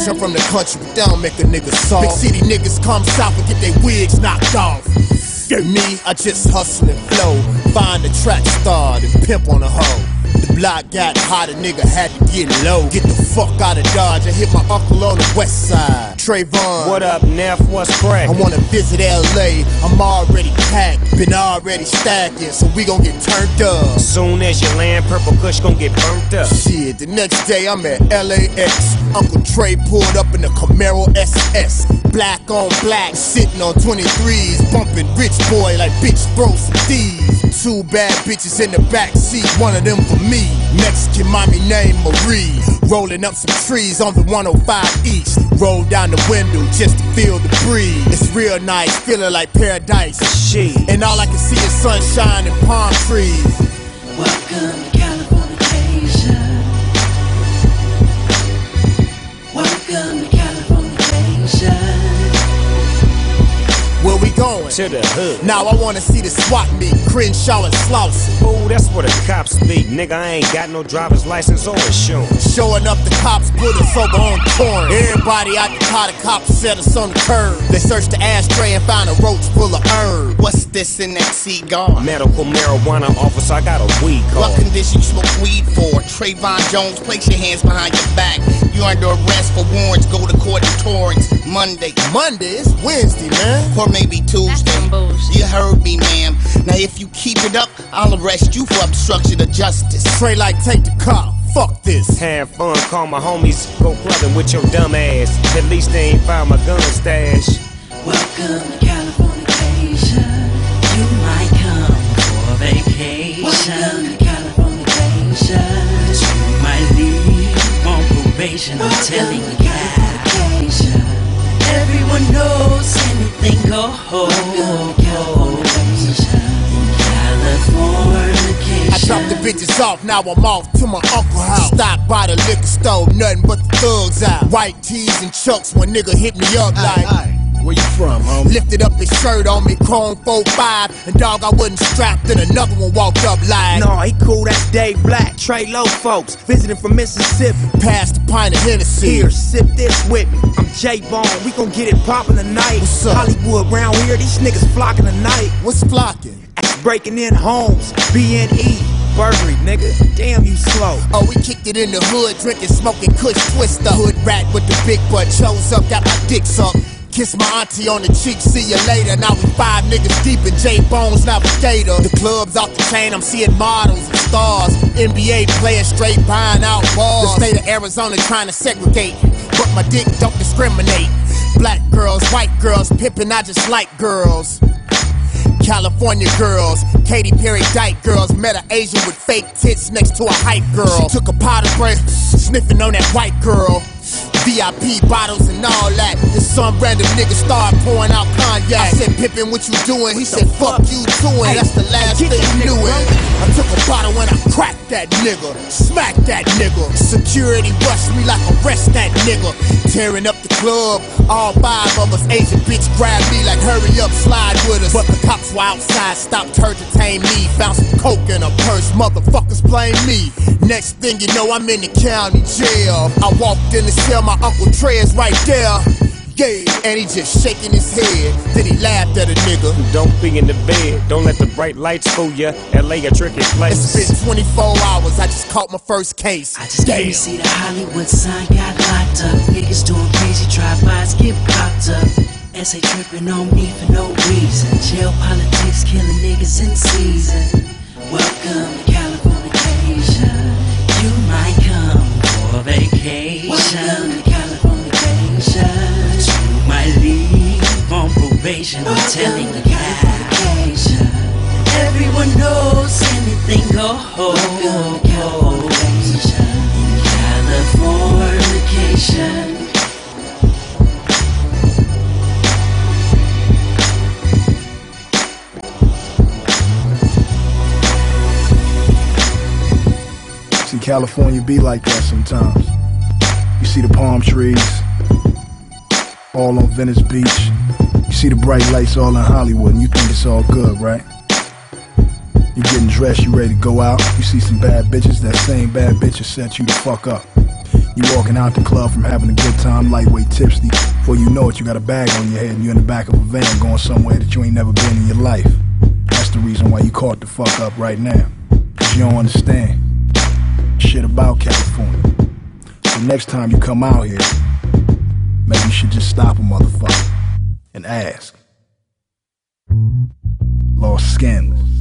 I'm from the country, but they don't make a nigga soft. Big city niggas come south and get their wigs knocked off. Me, I just hustle and flow. Find a track star and pimp on a hoe. The block got hot, a nigga had to get low. Get the fuck out of Dodge, I hit my uncle on the west side. Trayvon, what up, Neff? What's crack? I wanna visit LA, I'm already packed. Been already stacking, so we gon' get turned up. Soon as you land, Purple Kush gon' get burnt up. Shit, the next day I'm at LAX. Uncle Trey pulled up in the Camaro SS. Black on black, sitting on 23s. Bumping rich boy like bitch throw some thieves. Two bad bitches in the back seat, one of them for me. Mexican mommy named Marie. Rolling up some trees on the 105 East. Roll down the window just to feel the breeze. It's real nice, feeling like paradise. Shit. And all I can see is sunshine and palm trees. Welcome to Californication. Welcome to Californication. Where we going? To the hood. Now I wanna see the SWAT meet, Crenshaw and Slauson. Ooh, that's where the cops be. Nigga, I ain't got no driver's license or insurance. Showing up, the cops put us over on torrent. Everybody out the car, the cops set us on the curb. They searched the ashtray and found a roach full of herb. What's this in that cigar? Medical marijuana officer, I got a weed card. What condition you smoke weed for? Trayvon Jones, place your hands behind your back. You under arrest for warrants, go to court in Torrance. Monday. Monday? It's Wednesday, man. Or maybe Tuesday. You heard me, ma'am. Now if you keep it up, I'll arrest you for obstruction of justice. Trey like, take the car. Fuck this. Have fun, call my homies, go clubbing with your dumb ass. At least they ain't found my gun stash. Welcome to Californication. You might come for vacation. Welcome to Californication. You might leave on probation. I'm telling you, Californication. Everyone knows anything goes. Welcome to Californication. I dropped the bitches off, now I'm off to my uncle's house. Stopped by the liquor store, nothing but the thugs out. White tees and chucks, when nigga hit me up like, where you from, homie? Lifted up his shirt on me, Chrome 4-5, and dog, I wasn't strapped, then another one walked up like, no, he cool, that's Dave Black, Trey Low folks, visiting from Mississippi. Passed a pint of Hennessy. Here, sip this with me. I'm J-Bone, we gon' get it poppin' tonight. What's up? Hollywood round here, these niggas flocking tonight. What's flocking? Breaking in homes, BNE, burglary, nigga. Damn, you slow. Oh, we kicked it in the hood, drinking, smoking Kush Twister. Hood rat with the big butt, chose up, got my dick sucked. Kiss my auntie on the cheek, see you later. Now we 5 niggas deep in J-Bone's Navigator. The club's off the chain, I'm seeing models and stars. NBA players straight buying out bars. The state of Arizona trying to segregate, but my dick don't discriminate. Black girls, white girls, pimpin', I just like girls. California girls, Katy Perry dyke girls. Met an Asian with fake tits next to a hype girl. She took a pot of breath, sniffing on that white girl. VIP bottles and all that. And some random nigga started pouring out cognac. I said, Pippin, what you doing? He said, fuck you too, and that's the last thing he knew it. I took a bottle and I cracked that nigga, smacked that nigga. Security rushed me like arrest that nigga. Tearing up the club, all 5 of us. Asian bitch grabbed me like hurry up, slide with us. But the cops were outside, stopped to entertain me. Found some coke in a purse, motherfuckers blame me. Next thing you know, I'm in the county jail. I walked in the cell, my Uncle Trey is right there. Yeah, and he just shaking his head. Then he laughed at a nigga. Don't be in the bed, don't let the bright lights fool ya. LA a tricky place. It's been 24 hours, I just caught my first case. I just came to see the Hollywood sign got locked up. Niggas doing crazy drive-bys, get popped up. SA tripping on me for no reason. Jail politics killing niggas in season. Welcome to Californication. You might come for vacation. Welcome to Californication. You might leave on probation. I'm telling you, Californication. Everyone knows anything goes. Welcome to Californication. Californication. See, California be like that sometimes. You see the palm trees, all on Venice Beach. You see the bright lights all in Hollywood, and you think it's all good, right? You getting dressed, you ready to go out. You see some bad bitches, that same bad bitch will set you the fuck up. You walking out the club from having a good time, lightweight tipsy. Before you know it, you got a bag on your head and you're in the back of a van going somewhere that you ain't never been in your life. That's the reason why you caught the fuck up right now. Cause you don't understand shit about California. So next time you come out here, maybe you should just stop a motherfucker and ask. Lost Scandalous.